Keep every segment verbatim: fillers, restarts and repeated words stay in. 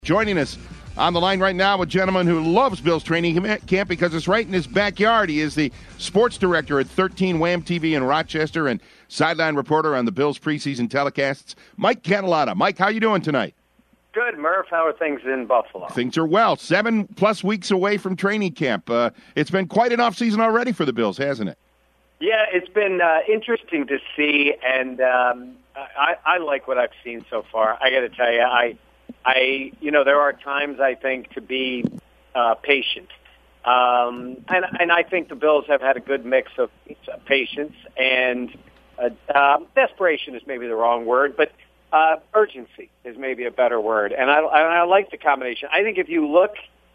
Joining us on the line right now, a gentleman who loves Bills training camp because it's right in his backyard. He is the sports director at thirteen Wham T V in Rochester and sideline reporter on the Bills preseason telecasts, Mike Catalana. Mike, how you doing tonight? Good, Murph. How are things in Buffalo? Things are well. Seven plus weeks away from training camp. Uh, it's been quite an off-season already for the Bills, hasn't it? Yeah, it's been uh, interesting to see, and um, I, I like what I've seen so far. I got to tell you, I – I, you know, there are times I think to be uh, patient, um, and and I think the Bills have had a good mix of patience and uh, uh, desperation is maybe the wrong word, but uh, urgency is maybe a better word. And I, I, I like the combination. I think if you look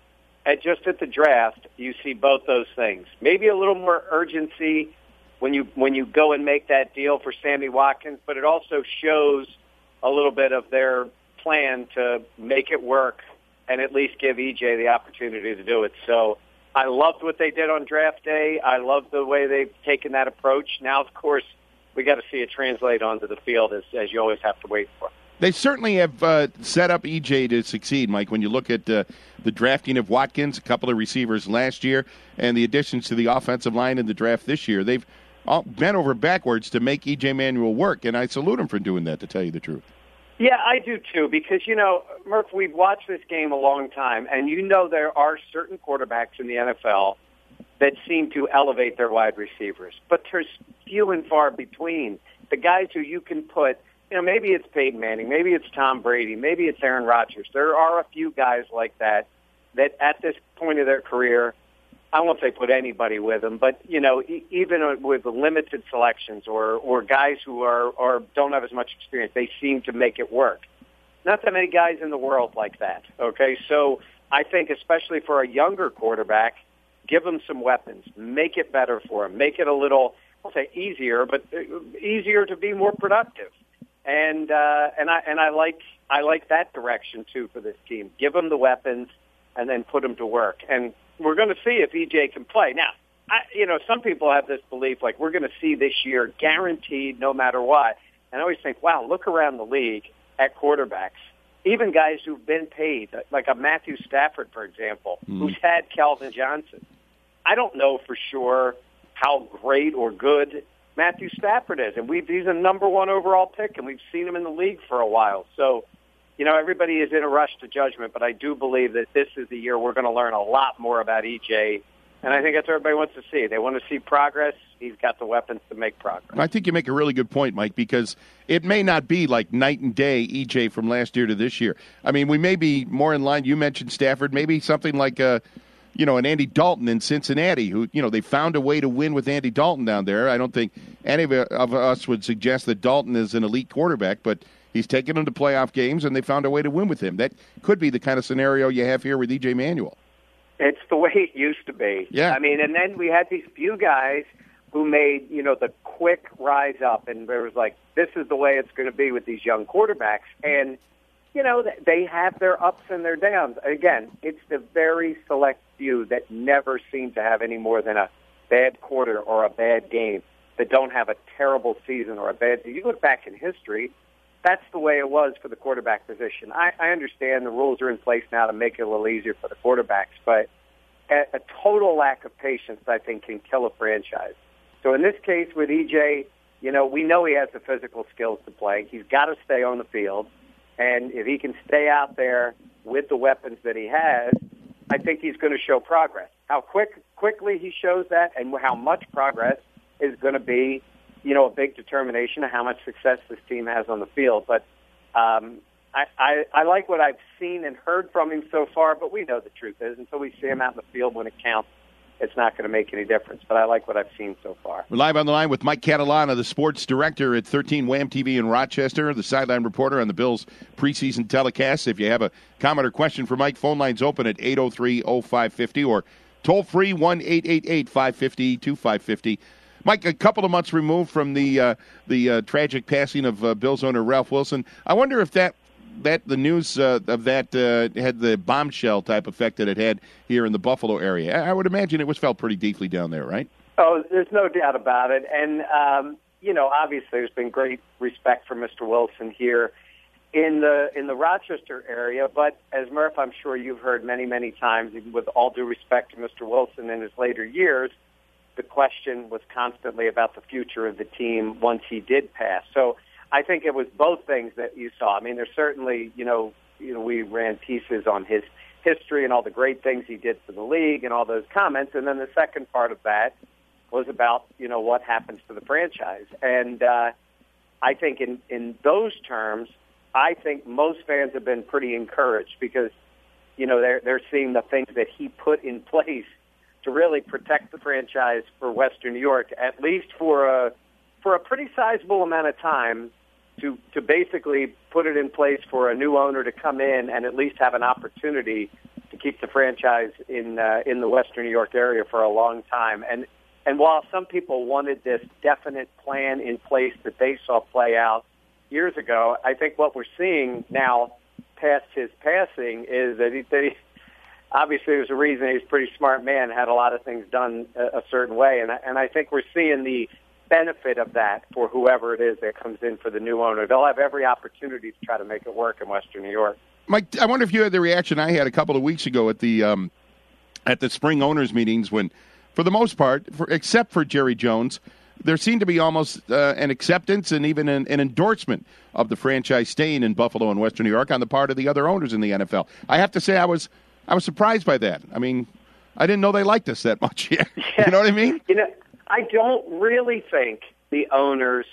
at just at the draft, you see both those things. Maybe a little more urgency when you when you go and make that deal for Sammy Watkins, but it also shows a little bit of their plan to make it work and at least give E J the opportunity to do it. So I loved what they did on draft day. I love the way they've taken that approach. Now, of course, we got to see it translate onto the field as, as you always have to wait for. They certainly have uh, set up E J to succeed, Mike, when you look at uh, the drafting of Watkins, a couple of receivers last year, and the additions to the offensive line in the draft this year. They've all bent over backwards to make E J Manuel work, and I salute them for doing that, to tell you the truth. Yeah, I do too, because, you know, Murph, we've watched this game a long time, and you know there are certain quarterbacks in the N F L that seem to elevate their wide receivers, but there's few and far between. The guys who you can put, you know, maybe it's Peyton Manning, maybe it's Tom Brady, maybe it's Aaron Rodgers. There are a few guys like that that at this point of their career, I won't say put anybody with them, but, you know, e- even with limited selections or, or guys who are or don't have as much experience, they seem to make it work. Not that many guys in the world like that, okay? So I think especially for a younger quarterback, give them some weapons. Make it better for them. Make it a little, I'll say easier, but easier to be more productive. And uh, and I and I like I like that direction, too, for this team. Give them the weapons and then put them to work. And we're going to see if E J can play. Now, I, you know, some people have this belief, like, we're going to see this year guaranteed no matter what. And I always think, wow, look around the league at quarterbacks, even guys who've been paid, like a Matthew Stafford, for example, mm. who's had Calvin Johnson. I don't know for sure how great or good Matthew Stafford is. And we've, he's a number one overall pick, and we've seen him in the league for a while. So, you know, everybody is in a rush to judgment, but I do believe that this is the year we're going to learn a lot more about E J, and I think that's what everybody wants to see. They want to see progress. He's got the weapons to make progress. I think you make a really good point, Mike, because it may not be like night and day E J from last year to this year. I mean, we may be more in line. You mentioned Stafford, maybe something like a, you know, an Andy Dalton in Cincinnati, who, you know, they found a way to win with Andy Dalton down there. I don't think any of us would suggest that Dalton is an elite quarterback, but he's taken them to playoff games, and they found a way to win with him. That could be the kind of scenario you have here with E J Manuel. It's the way it used to be. Yeah. I mean, and then we had these few guys who made, you know, the quick rise up, and there was like, this is the way it's going to be with these young quarterbacks. And, you know, they have their ups and their downs. Again, it's the very select few that never seem to have any more than a bad quarter or a bad game, that don't have a terrible season or a bad season. You look back in history, that's the way it was for the quarterback position. I, I understand the rules are in place now to make it a little easier for the quarterbacks, but a, a total lack of patience, I think, can kill a franchise. So in this case with E J, you know, we know he has the physical skills to play. He's got to stay on the field, and if he can stay out there with the weapons that he has, I think he's going to show progress. How quick quickly he shows that and how much progress is going to be, you know, a big determination of how much success this team has on the field. But um, I, I, I like what I've seen and heard from him so far, but we know the truth is until we see him out in the field when it counts, it's not going to make any difference. But I like what I've seen so far. We're live on the line with Mike Catalana, the sports director at thirteen Wham T V in Rochester, the sideline reporter on the Bills preseason telecast. If you have a comment or question for Mike, phone line's open at eight oh three oh five five oh or toll-free one eight eight eight five five zero two five five zero. Mike, a couple of months removed from the uh, the uh, tragic passing of uh, Bills owner Ralph Wilson, I wonder if that that the news uh, of that uh, had the bombshell type effect that it had here in the Buffalo area. I would imagine it was felt pretty deeply down there, right? Oh, there's no doubt about it. And, um, you know, obviously there's been great respect for Mister Wilson here. in the in the Rochester area. But as Murph, I'm sure you've heard many, many times, with all due respect to Mister Wilson in his later years, the question was constantly about the future of the team once he did pass. So I think it was both things that you saw. I mean, there's certainly, you know, you know, we ran pieces on his history and all the great things he did for the league and all those comments. And then the second part of that was about, you know, what happens to the franchise. And uh, I think in, in those terms, I think most fans have been pretty encouraged because, you know, they're, they're seeing the things that he put in place to really protect the franchise for Western New York, at least for a, for a pretty sizable amount of time, to, to basically put it in place for a new owner to come in and at least have an opportunity to keep the franchise in uh, in the Western New York area for a long time. And and while some people wanted this definite plan in place that they saw play out years ago, I think what we're seeing now, past his passing, is that he, that he obviously there's a reason he's a pretty smart man, had a lot of things done a, a certain way, and I, and I think we're seeing the benefit of that for whoever it is that comes in for the new owner. They'll have every opportunity to try to make it work in Western New York. Mike, I wonder if you had the reaction I had a couple of weeks ago at the um, at the spring owners meetings when, for the most part, for, except for Jerry Jones, there seemed to be almost uh, an acceptance and even an, an endorsement of the franchise staying in Buffalo and Western New York on the part of the other owners in the N F L. I have to say I was I was surprised by that. I mean, I didn't know they liked us that much. Yeah. You know what I mean? You know, I don't really think the owners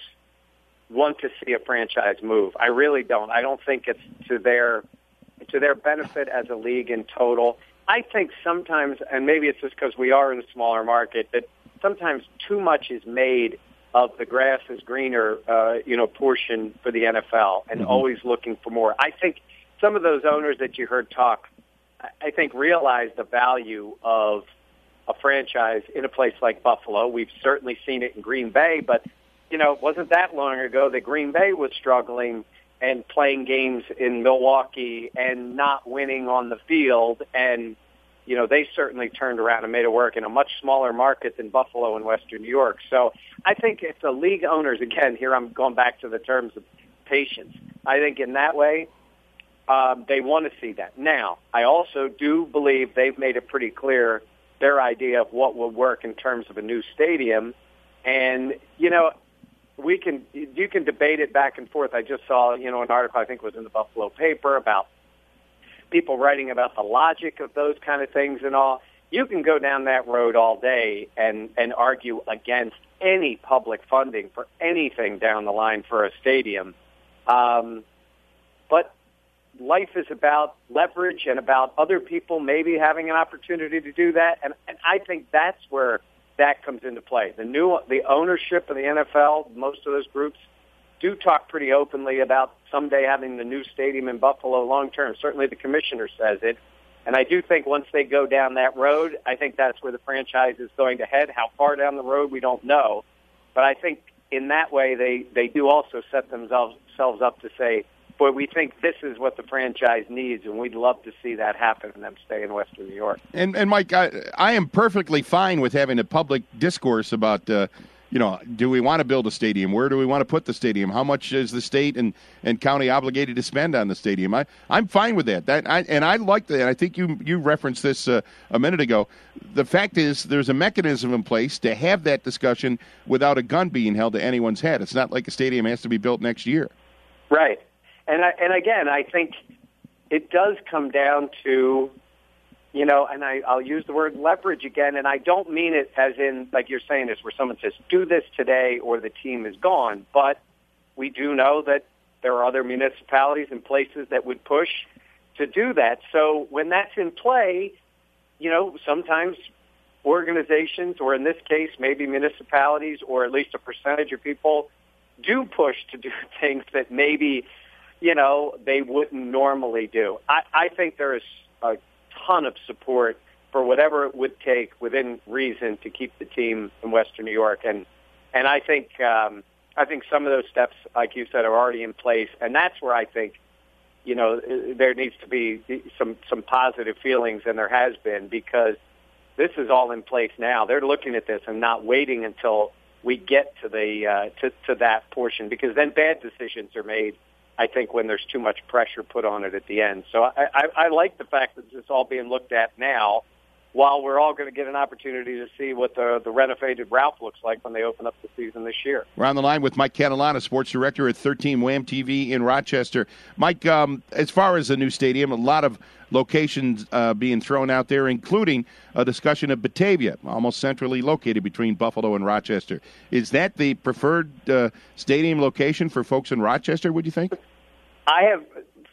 want to see a franchise move. I really don't. I don't think it's to their to their benefit as a league in total. I think sometimes, and maybe it's just because we are in a smaller market, that sometimes too much is made of the grass is greener, uh, you know, portion for the N F L, and mm-hmm. always looking for more. I think some of those owners that you heard talk, I think, realize the value of a franchise in a place like Buffalo. We've certainly seen it in Green Bay, but, you know, it wasn't that long ago that Green Bay was struggling and playing games in Milwaukee and not winning on the field. And, you know, they certainly turned around and made it work in a much smaller market than Buffalo and Western New York. So I think if the league owners, again, here I'm going back to the terms of patience, I think in that way, um, they want to see that. Now, I also do believe they've made it pretty clear their idea of what would work in terms of a new stadium. And, you know, we can, you can debate it back and forth. I just saw, you know, an article, I think it was in the Buffalo paper, about people writing about the logic of those kind of things and all. You can go down that road all day and, and argue against any public funding for anything down the line for a stadium. Um, but life is about leverage and about other people maybe having an opportunity to do that. And, and I think that's where that comes into play. The new, the ownership of the N F L, most of those groups do talk pretty openly about someday having the new stadium in Buffalo long term. Certainly the commissioner says it. And I do think once they go down that road, I think that's where the franchise is going to head. How far down the road, we don't know. But I think in that way, they, they do also set themselves up to say, boy, we think this is what the franchise needs, and we'd love to see that happen and them stay in Western New York. And, and Mike, I, I am perfectly fine with having a public discourse about, uh, you know, do we want to build a stadium? Where do we want to put the stadium? How much is the state and, and county obligated to spend on the stadium? I, I'm fine with that. That I, and I like that. I think you, you referenced this uh, a minute ago. The fact is there's a mechanism in place to have that discussion without a gun being held to anyone's head. It's not like a stadium has to be built next year. Right. And I, and again, I think it does come down to, you know, and I, I'll use the word leverage again, and I don't mean it as in, like you're saying, is where someone says, do this today or the team is gone. But we do know that there are other municipalities and places that would push to do that. So when that's in play, you know, sometimes organizations, or in this case, maybe municipalities, or at least a percentage of people, do push to do things that maybe, you know, they wouldn't normally do. I, I think there is a ton of support for whatever it would take within reason to keep the team in Western New York. And and I think um, I think some of those steps, like you said, are already in place. And that's where I think, you know, there needs to be some, some positive feelings, and there has been, because this is all in place now. They're looking at this and not waiting until we get to the uh, to, to that portion, because then bad decisions are made I think, when there's too much pressure put on it at the end. So I, I, I like the fact that it's all being looked at now, while we're all going to get an opportunity to see what the, the renovated Ralph looks like when they open up the season this year. We're on the line with Mike Catalana, sports director at thirteen Wham T V in Rochester. Mike, um, as far as the new stadium, a lot of locations uh, being thrown out there, including a discussion of Batavia, almost centrally located between Buffalo and Rochester. Is that the preferred uh, stadium location for folks in Rochester, would you think? I have.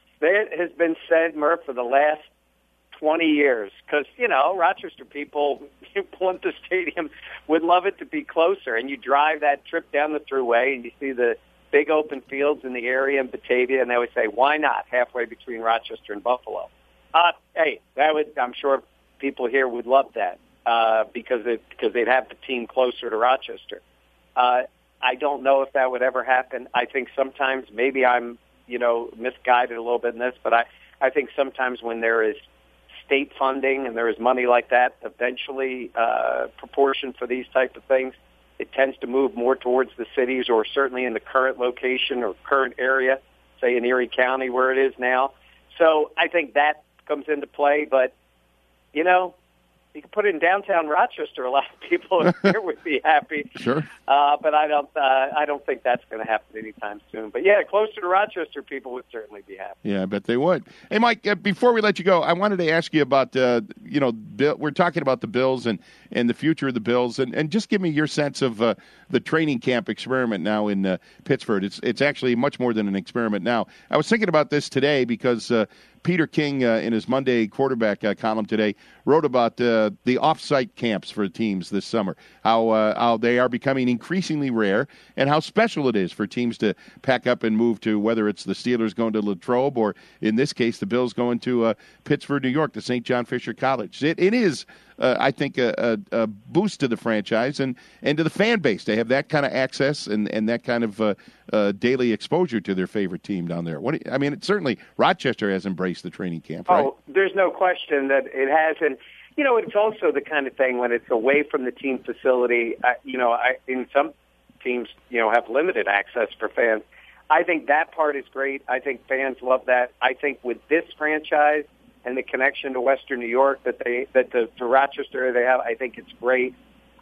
It has been said, Murph, for the last twenty years, because, you know, Rochester people want the stadium, would love it to be closer. And you drive that trip down the thruway and you see the big open fields in the area in Batavia, and they would say, why not halfway between Rochester and Buffalo? Uh, hey, that would, I'm sure people here would love that uh, because it, because they'd have the team closer to Rochester. Uh, I don't know if that would ever happen. I think sometimes maybe I'm, you know, misguided a little bit in this, but I, I think sometimes when there is state funding and there is money like that, eventually uh, proportion for these type of things, it tends to move more towards the cities, or certainly in the current location or current area, say in Erie County where it is now. So I think that comes into play, but, you know, you can put it in downtown Rochester. A lot of people here would be happy. Sure. Uh, but I don't. Uh, I don't think that's going to happen anytime soon. But yeah, closer to Rochester, people would certainly be happy. Yeah, I bet they would. Hey, Mike, uh, before we let you go, I wanted to ask you about. Uh, you know, Bill, we're talking about the Bills and, and the future of the Bills, and, and just give me your sense of uh, the training camp experiment now in uh, Pittsburgh. It's it's actually much more than an experiment now. I was thinking about this today because uh, Peter King, uh, in his Monday quarterback uh, column today, wrote about uh, the off-site camps for teams this summer, how uh, how they are becoming increasingly rare, and how special it is for teams to pack up and move to, whether it's the Steelers going to Latrobe or, in this case, the Bills going to uh, Pittsburgh, New York, to Saint John Fisher College. It, it is, uh, I think, a, a, a boost to the franchise and, and to the fan base. They have that kind of access and, and that kind of uh, uh, daily exposure to their favorite team down there. What do you, I mean, it, certainly Rochester has embraced the training camp, right? Oh, there's no question that it has. And, you know, it's also the kind of thing when it's away from the team facility. I, you know, I, in some teams, you know, have limited access for fans. I think that part is great. I think fans love that. I think with this franchise and the connection to Western New York that they that the to Rochester they have, I think it's great.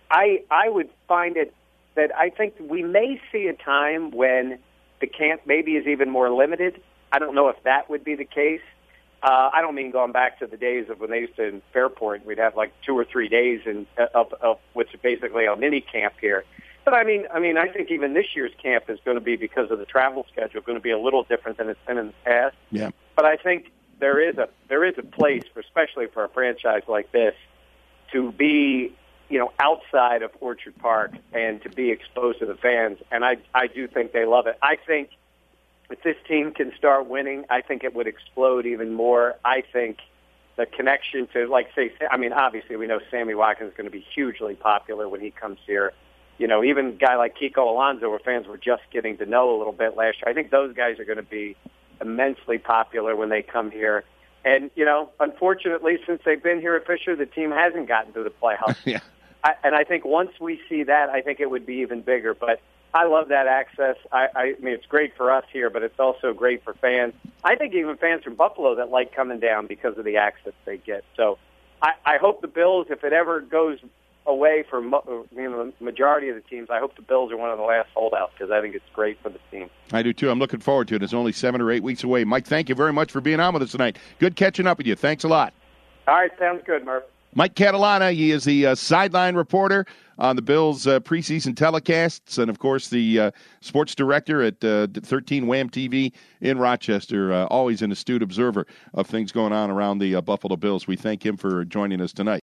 I I would find it that I think we may see a time when the camp maybe is even more limited. I don't know if that would be the case. Uh, I don't mean going back to the days of when they used to in Fairport, we'd have like two or three days in, of, of what's basically a mini camp here. But I mean, I mean, I think even this year's camp is going to be, because of the travel schedule, going to be a little different than it's been in the past. Yeah. But I think there is a there is a place, for, especially for a franchise like this, to be, you know, outside of Orchard Park and to be exposed to the fans. And I I do think they love it. I think if this team can start winning, I think it would explode even more. I think the connection to, like, say, I mean, obviously we know Sammy Watkins is going to be hugely popular when he comes here. You know, even a guy like Kiko Alonso, where fans were just getting to know a little bit last year, I think those guys are going to be immensely popular when they come here. And, you know, unfortunately, since they've been here at Fisher, the team hasn't gotten to the playoffs. Yeah. I, and I think once we see that, I think it would be even bigger. But I love that access. I, I mean, it's great for us here, but it's also great for fans. I think even fans from Buffalo that like coming down because of the access they get. So I, I hope the Bills, if it ever goes away for, you know, the majority of the teams, I hope the Bills are one of the last holdouts, because I think it's great for the team. I do too. I'm looking forward to it. It's only seven or eight weeks away. Mike, thank you very much for being on with us tonight. Good catching up with you. Thanks a lot. All right, sounds good, Murph. Mike Catalana, he is the uh, sideline reporter on the Bills' uh, preseason telecasts, and, of course, the uh, sports director at uh, thirteen Wham T V in Rochester, uh, always an astute observer of things going on around the uh, Buffalo Bills. We thank him for joining us tonight.